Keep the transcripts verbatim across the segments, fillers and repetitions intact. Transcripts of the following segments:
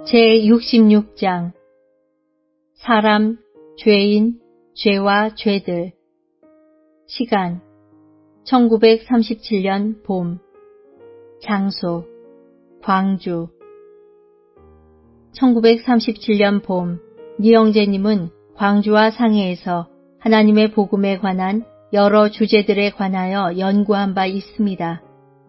제육십육 장 사람, 죄인, 죄와 죄들. 시간 천구백삼십칠 년 봄. 장소 광주. 천구백삼십칠 년 봄, 니영재님은 광주와 상해에서 하나님의 복음에 관한 여러 주제들에 관하여 연구한 바 있습니다.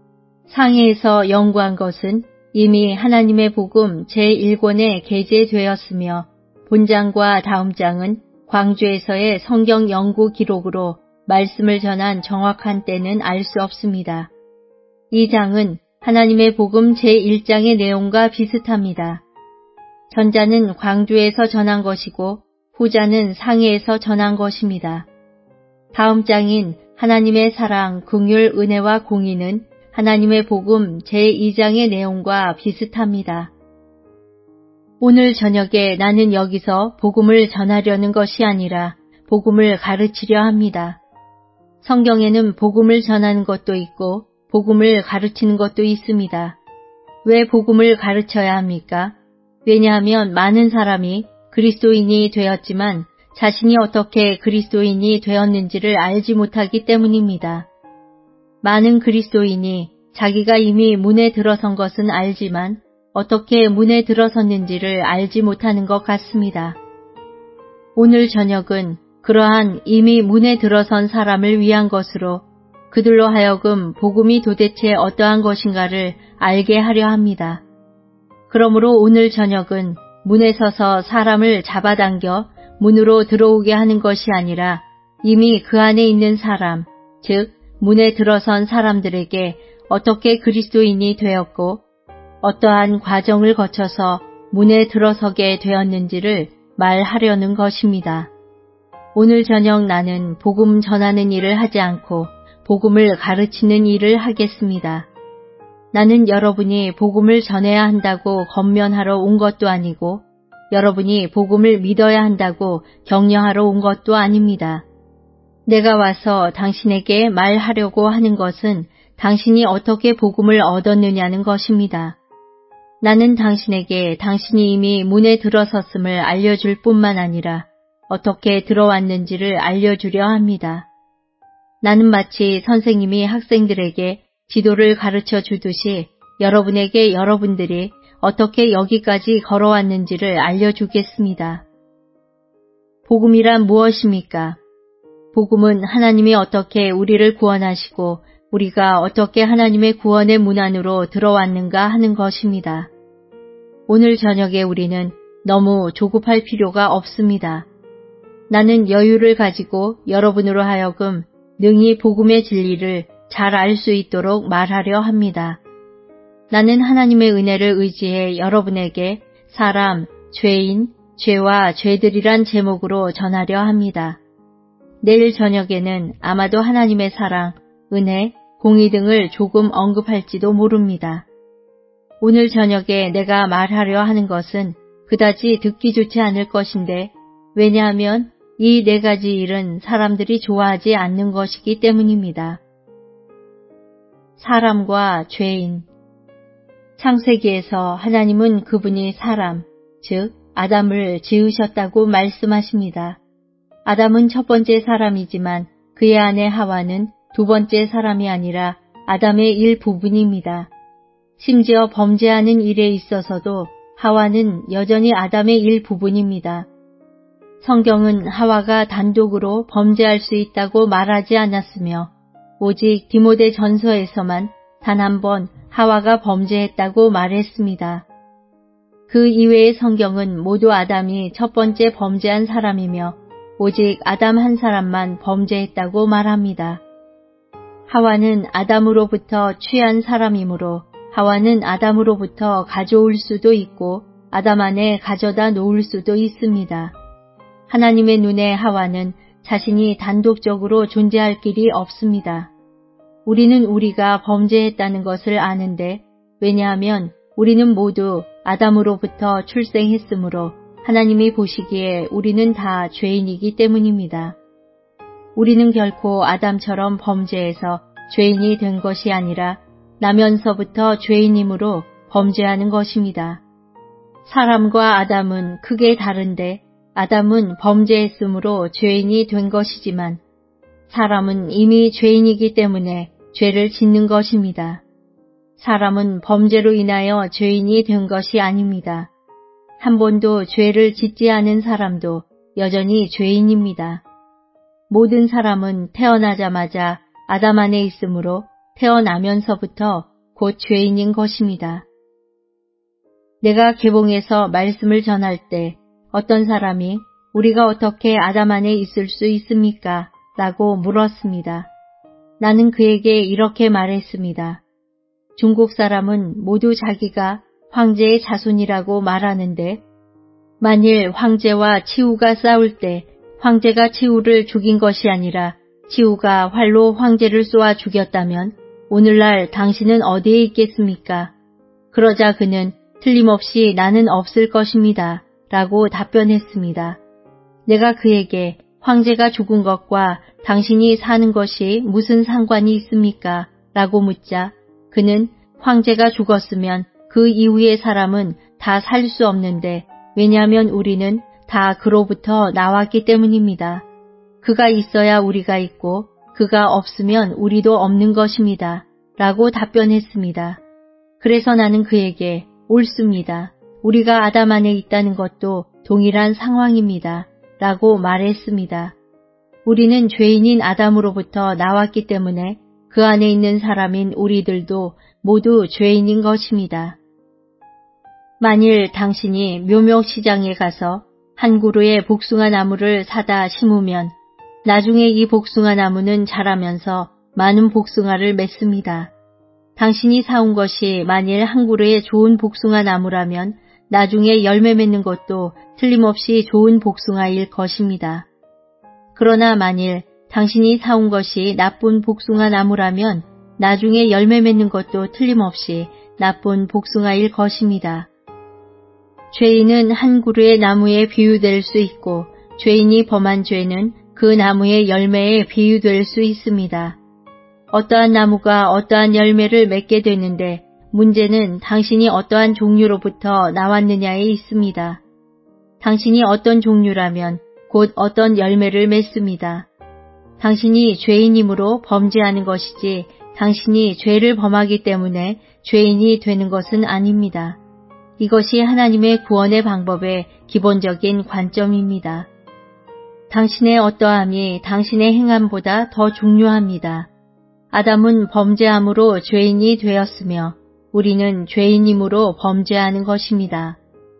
상해에서 연구한 것은 이미 하나님의 복음 제일 권에 게재되었으며 본장과 다음 장은 광주에서의 성경 연구 기록으로 말씀을 전한 정확한 때는 알 수 없습니다. 이 장은 하나님의 복음 제일 장의 내용과 비슷합니다. 전자는 광주에서 전한 것이고 후자는 상해에서 전한 것입니다. 다음 장인 하나님의 사랑, 긍휼, 은혜와 공의는 하나님의 복음 제이 장의 내용과 비슷합니다. 오늘 저녁에 나는 여기서 복음을 전하려는 것이 아니라 복음을 가르치려 합니다. 성경에는 복음을 전하는 것도 있고 복음을 가르치는 것도 있습니다. 왜 복음을 가르쳐야 합니까? 왜냐하면 많은 사람이 그리스도인이 되었지만 자신이 어떻게 그리스도인이 되었는지를 알지 못하기 때문입니다. 많은 그리스도인이 자기가 이미 문에 들어선 것은 알지만 어떻게 문에 들어섰는지를 알지 못하는 것 같습니다. 오늘 저녁은 그러한 이미 문에 들어선 사람을 위한 것으로 그들로 하여금 복음이 도대체 어떠한 것인가를 알게 하려 합니다. 그러므로 오늘 저녁은 문에 서서 사람을 잡아당겨 문으로 들어오게 하는 것이 아니라 이미 그 안에 있는 사람, 즉 문에 들어선 사람들에게 어떻게 그리스도인이 되었고 어떠한 과정을 거쳐서 문에 들어서게 되었는지를 말하려는 것입니다. 오늘 저녁 나는 복음 전하는 일을 하지 않고 복음을 가르치는 일을 하겠습니다. 나는 여러분이 복음을 전해야 한다고 권면하러 온 것도 아니고 여러분이 복음을 믿어야 한다고 격려하러 온 것도 아닙니다. 내가 와서 당신에게 말하려고 하는 것은 당신이 어떻게 복음을 얻었느냐는 것입니다. 나는 당신에게 당신이 이미 문에 들어섰음을 알려줄 뿐만 아니라 어떻게 들어왔는지를 알려주려 합니다. 나는 마치 선생님이 학생들에게 지도를 가르쳐 주듯이 여러분에게 여러분들이 어떻게 여기까지 걸어왔는지를 알려주겠습니다. 복음이란 무엇입니까? 복음은 하나님이 어떻게 우리를 구원하시고 우리가 어떻게 하나님의 구원의 문 안으로 들어왔는가 하는 것입니다. 오늘 저녁에 우리는 너무 조급할 필요가 없습니다. 나는 여유를 가지고 여러분으로 하여금 능히 복음의 진리를 잘 알 수 있도록 말하려 합니다. 나는 하나님의 은혜를 의지해 여러분에게 사람, 죄인, 죄와 죄들이란 제목으로 전하려 합니다. 내일 저녁에는 아마도 하나님의 사랑, 은혜, 공의 등을 조금 언급할지도 모릅니다. 오늘 저녁에 내가 말하려 하는 것은 그다지 듣기 좋지 않을 것인데 왜냐하면 이 네 가지 일은 사람들이 좋아하지 않는 것이기 때문입니다. 사람과 죄인. 창세기에서 하나님은 그분이 사람, 즉 아담을 지으셨다고 말씀하십니다. 아담은 첫 번째 사람이지만 그의 아내 하와는 두 번째 사람이 아니라 아담의 일부분입니다. 심지어 범죄하는 일에 있어서도 하와는 여전히 아담의 일부분입니다. 성경은 하와가 단독으로 범죄할 수 있다고 말하지 않았으며 오직 디모데 전서에서만 단 한 번 하와가 범죄했다고 말했습니다. 그 이외의 성경은 모두 아담이 첫 번째 범죄한 사람이며 오직 아담 한 사람만 범죄했다고 말합니다. 하와는 아담으로부터 취한 사람이므로 하와는 아담으로부터 가져올 수도 있고 아담 안에 가져다 놓을 수도 있습니다. 하나님의 눈에 하와는 자신이 단독적으로 존재할 길이 없습니다. 우리는 우리가 범죄했다는 것을 아는데 왜냐하면 우리는 모두 아담으로부터 출생했으므로 하나님이 보시기에 우리는 다 죄인이기 때문입니다. 우리는 결코 아담처럼 범죄해서 죄인이 된 것이 아니라 나면서부터 죄인이므로 범죄하는 것입니다. 사람과 아담은 크게 다른데 아담은 범죄했으므로 죄인이 된 것이지만 사람은 이미 죄인이기 때문에 죄를 짓는 것입니다. 사람은 범죄로 인하여 죄인이 된 것이 아닙니다. 한 번도 죄를 짓지 않은 사람도 여전히 죄인입니다. 모든 사람은 태어나자마자 아담 안에 있으므로 태어나면서부터 곧 죄인인 것입니다. 내가 개봉해서 말씀을 전할 때 어떤 사람이 우리가 어떻게 아담 안에 있을 수 있습니까? 라고 물었습니다. 나는 그에게 이렇게 말했습니다. 중국 사람은 모두 자기가 황제의 자손이라고 말하는데 만일 황제와 치우가 싸울 때 황제가 치우를 죽인 것이 아니라 치우가 활로 황제를 쏘아 죽였다면 오늘날 당신은 어디에 있겠습니까? 그러자 그는 틀림없이 나는 없을 것입니다. 라고 답변했습니다. 내가 그에게 황제가 죽은 것과 당신이 사는 것이 무슨 상관이 있습니까? 라고 묻자 그는 황제가 죽었으면 그 이후의 사람은 다 살 수 없는데 왜냐하면 우리는 다 그로부터 나왔기 때문입니다. 그가 있어야 우리가 있고 그가 없으면 우리도 없는 것입니다. 라고 답변했습니다. 그래서 나는 그에게 옳습니다. 우리가 아담 안에 있다는 것도 동일한 상황입니다. 라고 말했습니다. 우리는 죄인인 아담으로부터 나왔기 때문에 그 안에 있는 사람인 우리들도 모두 죄인인 것입니다. 만일 당신이 묘목시장에 가서 한 그루의 복숭아 나무를 사다 심으면 나중에 이 복숭아 나무는 자라면서 많은 복숭아를 맺습니다. 당신이 사온 것이 만일 한 그루의 좋은 복숭아 나무라면 나중에 열매 맺는 것도 틀림없이 좋은 복숭아일 것입니다. 그러나 만일 당신이 사온 것이 나쁜 복숭아 나무라면 나중에 열매 맺는 것도 틀림없이 나쁜 복숭아일 것입니다. 죄인은 한 그루의 나무에 비유될 수 있고 죄인이 범한 죄는 그 나무의 열매에 비유될 수 있습니다. 어떠한 나무가 어떠한 열매를 맺게 되는데 문제는 당신이 어떠한 종류로부터 나왔느냐에 있습니다. 당신이 어떤 종류라면 곧 어떤 열매를 맺습니다. 당신이 죄인이므로 범죄하는 것이지 당신이 죄를 범하기 때문에 죄인이 되는 것은 아닙니다. 이것이 하나님의 구원의 방법의 기본적인 관점입니다. 당신의 어떠함이 당신의 행함보다 더 중요합니다. 아담은 범죄함으로 죄인이 되었으며 우리는 죄인임으로 범죄하는 것입니다.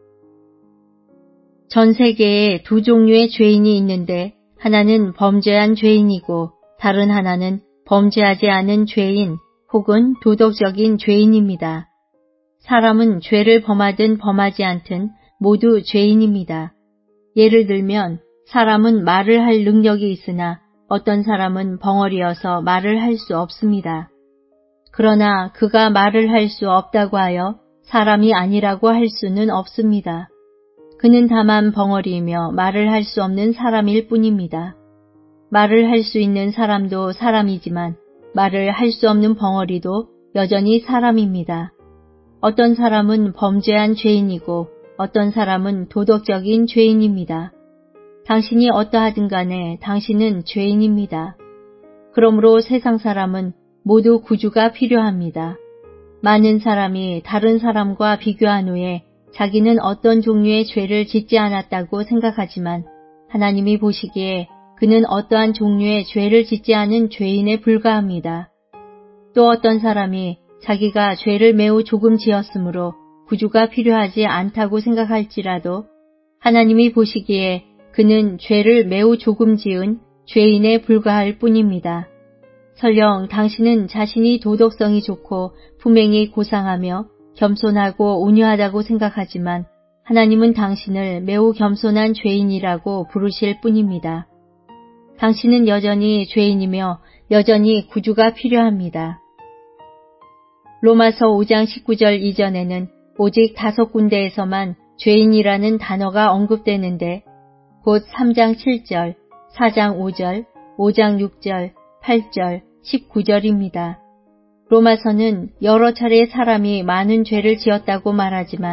전 세계에 두 종류의 죄인이 있는데 하나는 범죄한 죄인이고 다른 하나는 범죄하지 않은 죄인 혹은 도덕적인 죄인입니다. 사람은 죄를 범하든 범하지 않든 모두 죄인입니다. 예를 들면 사람은 말을 할 능력이 있으나 어떤 사람은 벙어리여서 말을 할 수 없습니다. 그러나 그가 말을 할 수 없다고 하여 사람이 아니라고 할 수는 없습니다. 그는 다만 벙어리이며 말을 할 수 없는 사람일 뿐입니다. 말을 할 수 있는 사람도 사람이지만 말을 할 수 없는 벙어리도 여전히 사람입니다. 어떤 사람은 범죄한 죄인이고 어떤 사람은 도덕적인 죄인입니다. 당신이 어떠하든 간에 당신은 죄인입니다. 그러므로 세상 사람은 모두 구주가 필요합니다. 많은 사람이 다른 사람과 비교한 후에 자기는 어떤 종류의 죄를 짓지 않았다고 생각하지만 하나님이 보시기에 그는 어떠한 종류의 죄를 짓지 않은 죄인에 불과합니다. 또 어떤 사람이 자기가 죄를 매우 조금 지었으므로 구주가 필요하지 않다고 생각할지라도 하나님이 보시기에 그는 죄를 매우 조금 지은 죄인에 불과할 뿐입니다. 설령 당신은 자신이 도덕성이 좋고 품행이 고상하며 겸손하고 온유하다고 생각하지만 하나님은 당신을 매우 겸손한 죄인이라고 부르실 뿐입니다. 당신은 여전히 죄인이며 여전히 구주가 필요합니다. 로마서 오 장 십구 절 이전에는 오직 다섯 군데에서만 죄인이라는 단어가 언급되는데 곧 삼 장 칠 절, 사 장 오 절, 오 장 육 절, 팔 절, 십구 절입니다. 로마서는 여러 차례 사람이 많은 죄를 지었다고 말하지만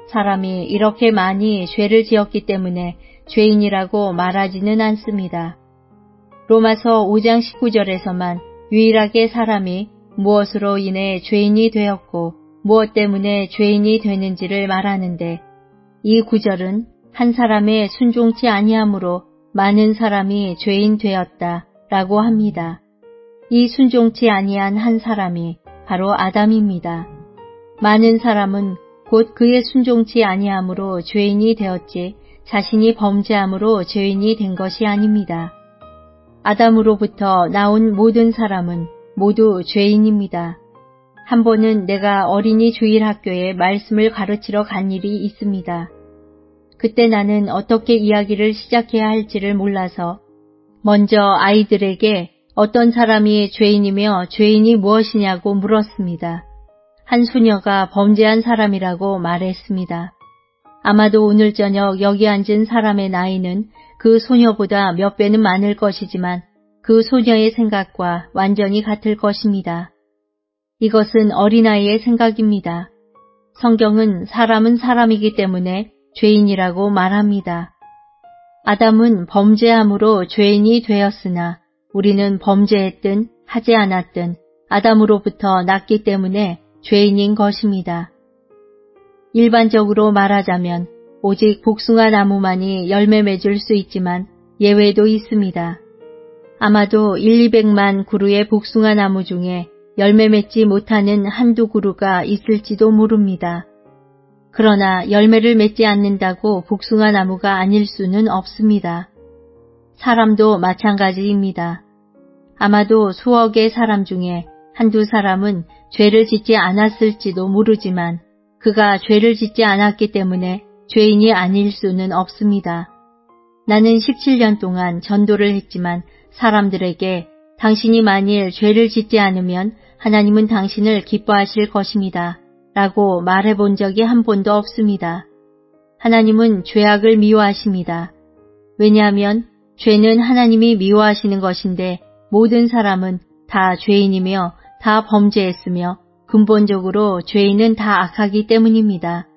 사람이 이렇게 많이 죄를 지었기 때문에 죄인이라고 말하지는 않습니다. 로마서 오 장 십구 절에서만 유일하게 사람이 무엇으로 인해 죄인이 되었고 무엇 때문에 죄인이 되는지를 말하는데, 이 구절은 한 사람의 순종치 아니함으로 많은 사람이 죄인 되었다 라고 합니다. 이 순종치 아니한 한 사람이 바로 아담입니다. 많은 사람은 곧 그의 순종치 아니함으로 죄인이 되었지 자신이 범죄함으로 죄인이 된 것이 아닙니다. 아담으로부터 나온 모든 사람은 모두 죄인입니다. 한 번은 내가 어린이 주일학교에 말씀을 가르치러 간 일이 있습니다. 그때 나는 어떻게 이야기를 시작해야 할지를 몰라서 먼저 아이들에게 어떤 사람이 죄인이며 죄인이 무엇이냐고 물었습니다. 한 소녀가 범죄한 사람이라고 말했습니다. 아마도 오늘 저녁 여기 앉은 사람의 나이는 그 소녀보다 몇 배는 많을 것이지만 그 소녀의 생각과 완전히 같을 것입니다. 이것은 어린아이의 생각입니다. 성경은 사람은 사람이기 때문에 죄인이라고 말합니다. 아담은 범죄함으로 죄인이 되었으나 우리는 범죄했든 하지 않았든 아담으로부터 났기 때문에 죄인인 것입니다. 일반적으로 말하자면 오직 복숭아 나무만이 열매 맺을 수 있지만 예외도 있습니다. 아마도 일이백만 그루의 복숭아 나무 중에 열매 맺지 못하는 한두 그루가 있을지도 모릅니다. 그러나 열매를 맺지 않는다고 복숭아 나무가 아닐 수는 없습니다. 사람도 마찬가지입니다. 아마도 수억의 사람 중에 한두 사람은 죄를 짓지 않았을지도 모르지만 그가 죄를 짓지 않았기 때문에 죄인이 아닐 수는 없습니다. 나는 십칠 년 동안 전도를 했지만 사람들에게 당신이 만일 죄를 짓지 않으면 하나님은 당신을 기뻐하실 것입니다 라고 말해본 적이 한 번도 없습니다. 하나님은 죄악을 미워하십니다. 왜냐하면 죄는 하나님이 미워하시는 것인데 모든 사람은 다 죄인이며 다 범죄했으며 근본적으로 죄인은 다 악하기 때문입니다.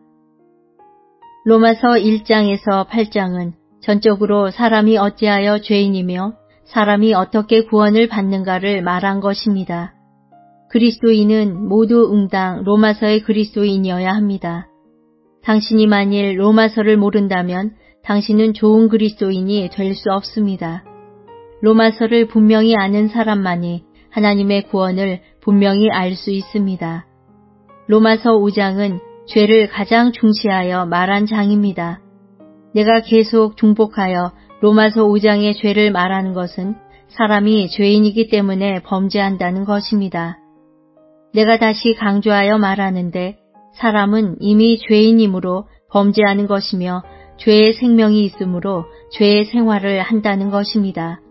로마서 일 장에서 팔 장은 전적으로 사람이 어찌하여 죄인이며 사람이 어떻게 구원을 받는가를 말한 것입니다. 그리스도인은 모두 응당 로마서의 그리스도인이어야 합니다. 당신이 만일 로마서를 모른다면 당신은 좋은 그리스도인이 될 수 없습니다. 로마서를 분명히 아는 사람만이 하나님의 구원을 분명히 알 수 있습니다. 로마서 오 장은 죄를 가장 중시하여 말한 장입니다. 내가 계속 중복하여 로마서 오 장의 죄를 말하는 것은 사람이 죄인이기 때문에 범죄한다는 것입니다. 내가 다시 강조하여 말하는데 사람은 이미 죄인이므로 범죄하는 것이며 죄의 생명이 있으므로 죄의 생활을 한다는 것입니다.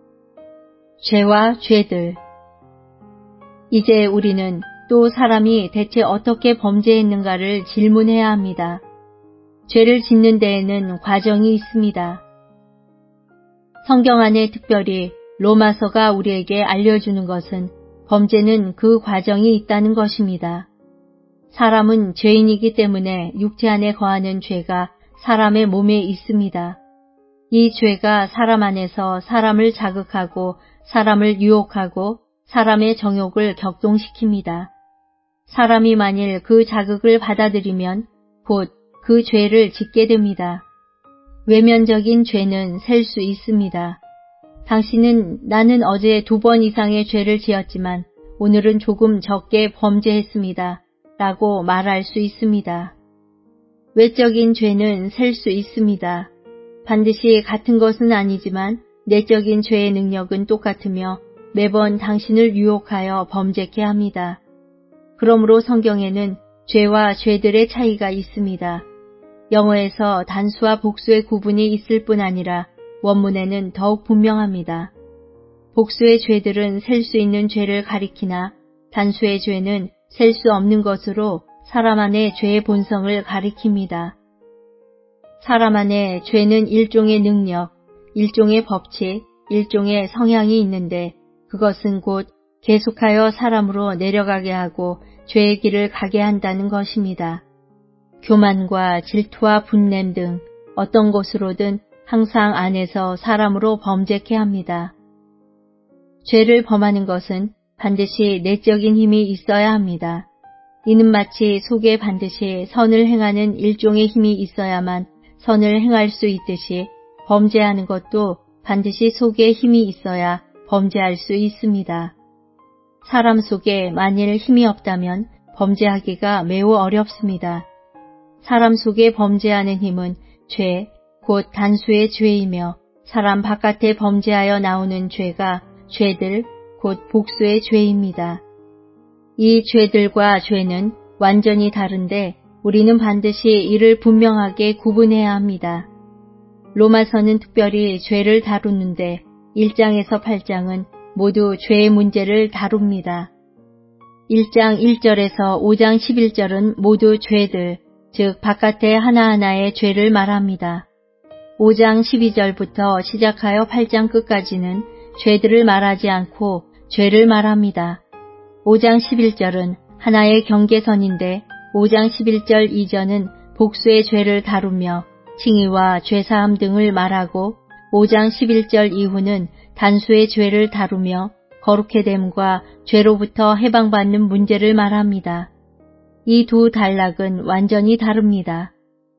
죄와 죄들. 이제 우리는 또 사람이 대체 어떻게 범죄했는가를 질문해야 합니다. 죄를 짓는 데에는 과정이 있습니다. 성경 안에 특별히 로마서가 우리에게 알려주는 것은 범죄는 그 과정이 있다는 것입니다. 사람은 죄인이기 때문에 육체 안에 거하는 죄가 사람의 몸에 있습니다. 이 죄가 사람 안에서 사람을 자극하고 사람을 유혹하고 사람의 정욕을 격동시킵니다. 사람이 만일 그 자극을 받아들이면 곧 그 죄를 짓게 됩니다. 외면적인 죄는 셀 수 있습니다. 당신은 나는 어제 두 번 이상의 죄를 지었지만 오늘은 조금 적게 범죄했습니다 라고 말할 수 있습니다. 외적인 죄는 셀 수 있습니다. 반드시 같은 것은 아니지만 내적인 죄의 능력은 똑같으며 매번 당신을 유혹하여 범죄케 합니다. 그러므로 성경에는 죄와 죄들의 차이가 있습니다. 영어에서 단수와 복수의 구분이 있을 뿐 아니라 원문에는 더욱 분명합니다. 복수의 죄들은 셀 수 있는 죄를 가리키나 단수의 죄는 셀 수 없는 것으로 사람 안의 죄의 본성을 가리킵니다. 사람 안에 죄는 일종의 능력, 일종의 법칙, 일종의 성향이 있는데 그것은 곧 계속하여 사람으로 내려가게 하고 죄의 길을 가게 한다는 것입니다. 교만과 질투와 분냄 등 어떤 것으로든 항상 안에서 사람으로 범죄케 합니다. 죄를 범하는 것은 반드시 내적인 힘이 있어야 합니다. 이는 마치 속에 반드시 선을 행하는 일종의 힘이 있어야만 선을 행할 수 있듯이 범죄하는 것도 반드시 속에 힘이 있어야 범죄할 수 있습니다. 사람 속에 만일 힘이 없다면 범죄하기가 매우 어렵습니다. 사람 속에 범죄하는 힘은 죄, 곧 단수의 죄이며 사람 바깥에 범죄하여 나오는 죄가 죄들, 곧 복수의 죄입니다. 이 죄들과 죄는 완전히 다른데 우리는 반드시 이를 분명하게 구분해야 합니다. 로마서는 특별히 죄를 다루는데 일 장에서 팔 장은 모두 죄의 문제를 다룹니다. 일 장 일 절에서 오 장 십일 절은 모두 죄들, 즉 바깥의 하나하나의 죄를 말합니다. 오 장 십이 절부터 시작하여 팔 장 끝까지는 죄들을 말하지 않고 죄를 말합니다. 오 장 십일 절은 하나의 경계선인데 오 장 십일 절 이전은 복수의 죄를 다루며 칭의와 죄사함 등을 말하고 오 장 십일 절 이후는 단수의 죄를 다루며 거룩해 됨과 죄로부터 해방받는 문제를 말합니다. 이 두 단락은 완전히 다릅니다.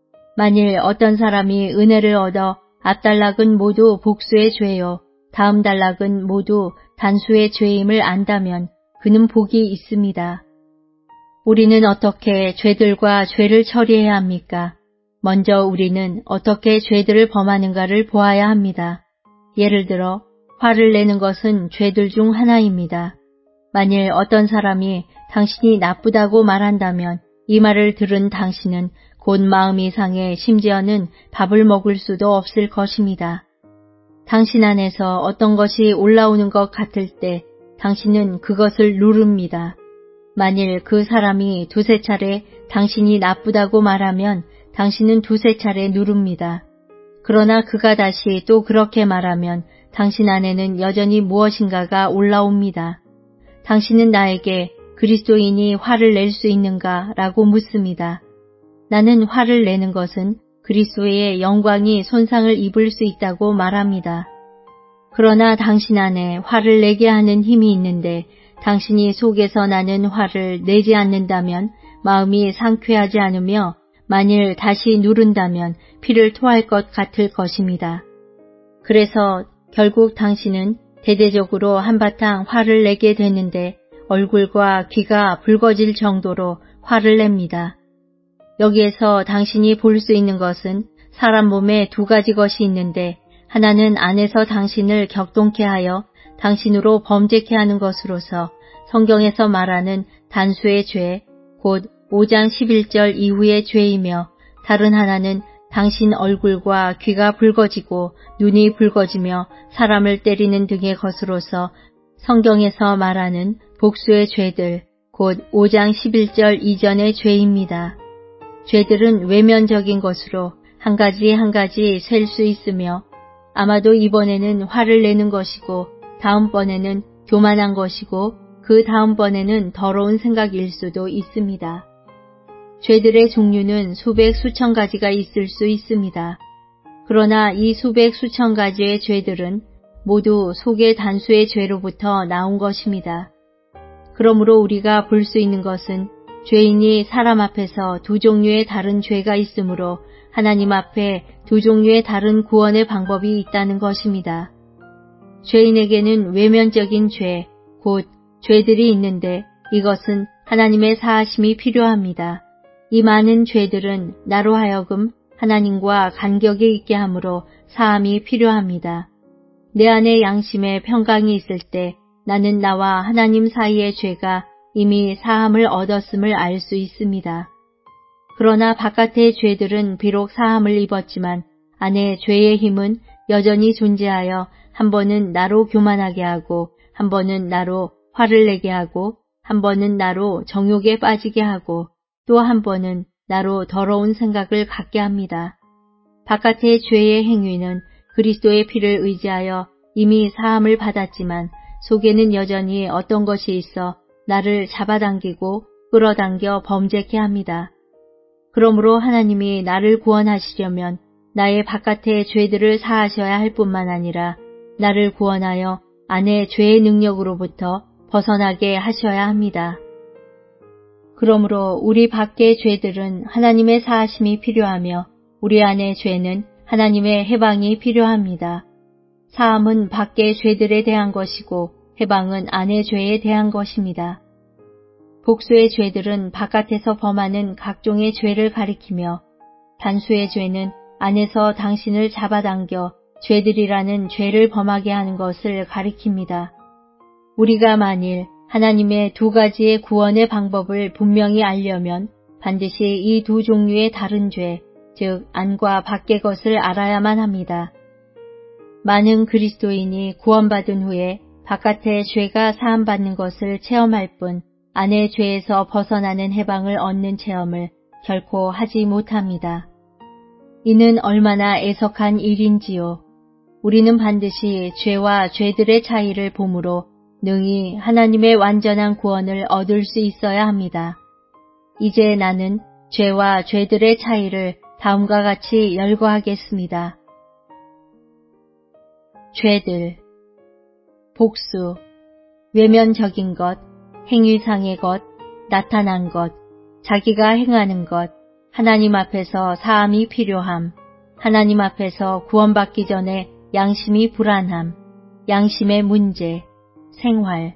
만일 어떤 사람이 은혜를 얻어 앞 단락은 모두 복수의 죄요, 다음 단락은 모두 단수의 죄임을 안다면 그는 복이 있습니다. 우리는 어떻게 죄들과 죄를 처리해야 합니까? 먼저 우리는 어떻게 죄들을 범하는가를 보아야 합니다. 예를 들어 화를 내는 것은 죄들 중 하나입니다. 만일 어떤 사람이 당신이 나쁘다고 말한다면 이 말을 들은 당신은 곧 마음이 상해 심지어는 밥을 먹을 수도 없을 것입니다. 당신 안에서 어떤 것이 올라오는 것 같을 때 당신은 그것을 누릅니다. 만일 그 사람이 두세 차례 당신이 나쁘다고 말하면 당신은 두세 차례 누릅니다. 그러나 그가 다시 또 그렇게 말하면 당신 안에는 여전히 무엇인가가 올라옵니다. 당신은 나에게 그리스도인이 화를 낼 수 있는가? 라고 묻습니다. 나는 화를 내는 것은 그리스도의 영광이 손상을 입을 수 있다고 말합니다. 그러나 당신 안에 화를 내게 하는 힘이 있는데 당신이 속에서 나는 화를 내지 않는다면 마음이 상쾌하지 않으며 만일 다시 누른다면 피를 토할 것 같을 것입니다. 그래서 결국 당신은 대대적으로 한바탕 화를 내게 되는데 얼굴과 귀가 붉어질 정도로 화를 냅니다. 여기에서 당신이 볼 수 있는 것은 사람 몸에 두 가지 것이 있는데 하나는 안에서 당신을 격동케 하여 당신으로 범죄케 하는 것으로서 성경에서 말하는 단수의 죄, 곧 오 장 십일 절 이후의 죄이며 다른 하나는 당신 얼굴과 귀가 붉어지고 눈이 붉어지며 사람을 때리는 등의 것으로서 성경에서 말하는 복수의 죄들, 곧 오 장 십일 절 이전의 죄입니다. 죄들은 외면적인 것으로 한 가지 한 가지 셀 수 있으며 아마도 이번에는 화를 내는 것이고 다음번에는 교만한 것이고 그 다음번에는 더러운 생각일 수도 있습니다. 죄들의 종류는 수백 수천 가지가 있을 수 있습니다. 그러나 이 수백 수천 가지의 죄들은 모두 속의 단수의 죄로부터 나온 것입니다. 그러므로 우리가 볼 수 있는 것은 죄인이 사람 앞에서 두 종류의 다른 죄가 있으므로 하나님 앞에 두 종류의 다른 구원의 방법이 있다는 것입니다. 죄인에게는 외면적인 죄, 곧 죄들이 있는데 이것은 하나님의 사하심이 필요합니다. 이 많은 죄들은 나로 하여금 하나님과 간격이 있게 하므로 사함이 필요합니다. 내 안에 양심의 평강이 있을 때 나는 나와 하나님 사이의 죄가 이미 사함을 얻었음을 알 수 있습니다. 그러나 바깥의 죄들은 비록 사함을 입었지만 안에 죄의 힘은 여전히 존재하여 한 번은 나로 교만하게 하고 한 번은 나로 화를 내게 하고 한 번은 나로 정욕에 빠지게 하고 또 한 번은 나로 더러운 생각을 갖게 합니다. 바깥의 죄의 행위는 그리스도의 피를 의지하여 이미 사함을 받았지만 속에는 여전히 어떤 것이 있어 나를 잡아당기고 끌어당겨 범죄케 합니다. 그러므로 하나님이 나를 구원하시려면 나의 바깥의 죄들을 사하셔야 할 뿐만 아니라 나를 구원하여 안의 죄의 능력으로부터 벗어나게 하셔야 합니다. 그러므로 우리 밖의 죄들은 하나님의 사하심이 필요하며 우리 안의 죄는 하나님의 해방이 필요합니다. 사함은 밖의 죄들에 대한 것이고 해방은 안의 죄에 대한 것입니다. 복수의 죄들은 바깥에서 범하는 각종의 죄를 가리키며 단수의 죄는 안에서 당신을 잡아당겨 죄들이라는 죄를 범하게 하는 것을 가리킵니다. 우리가 만일 하나님의 두 가지의 구원의 방법을 분명히 알려면 반드시 이 두 종류의 다른 죄, 즉 안과 밖의 것을 알아야만 합니다. 많은 그리스도인이 구원받은 후에 바깥의 죄가 사함받는 것을 체험할 뿐 안의 죄에서 벗어나는 해방을 얻는 체험을 결코 하지 못합니다. 이는 얼마나 애석한 일인지요. 우리는 반드시 죄와 죄들의 차이를 보므로 능히 하나님의 완전한 구원을 얻을 수 있어야 합니다. 이제 나는 죄와 죄들의 차이를 다음과 같이 열거하겠습니다. 죄들, 복수, 외면적인 것, 행위상의 것, 나타난 것, 자기가 행하는 것, 하나님 앞에서 사함이 필요함, 하나님 앞에서 구원받기 전에 양심이 불안함, 양심의 문제, 생활.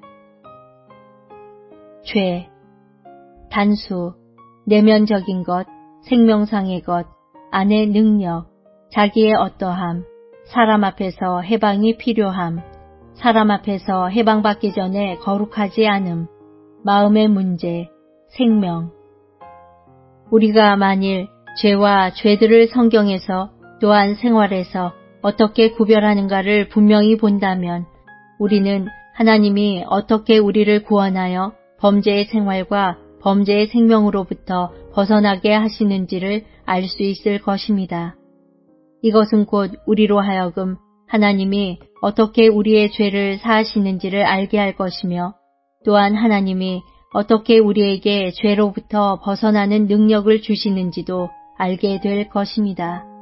죄, 단수, 내면적인 것, 생명상의 것, 안의 능력, 자기의 어떠함, 사람 앞에서 해방이 필요함, 사람 앞에서 해방받기 전에 거룩하지 않음, 마음의 문제, 생명. 우리가 만일 죄와 죄들을 성경에서 또한 생활에서 어떻게 구별하는가를 분명히 본다면 우리는 하나님이 어떻게 우리를 구원하여 범죄의 생활과 범죄의 생명으로부터 벗어나게 하시는지를 알 수 있을 것입니다. 이것은 곧 우리로 하여금 하나님이 어떻게 우리의 죄를 사하시는지를 알게 할 것이며 또한 하나님이 어떻게 우리에게 죄로부터 벗어나는 능력을 주시는지도 알게 될 것입니다.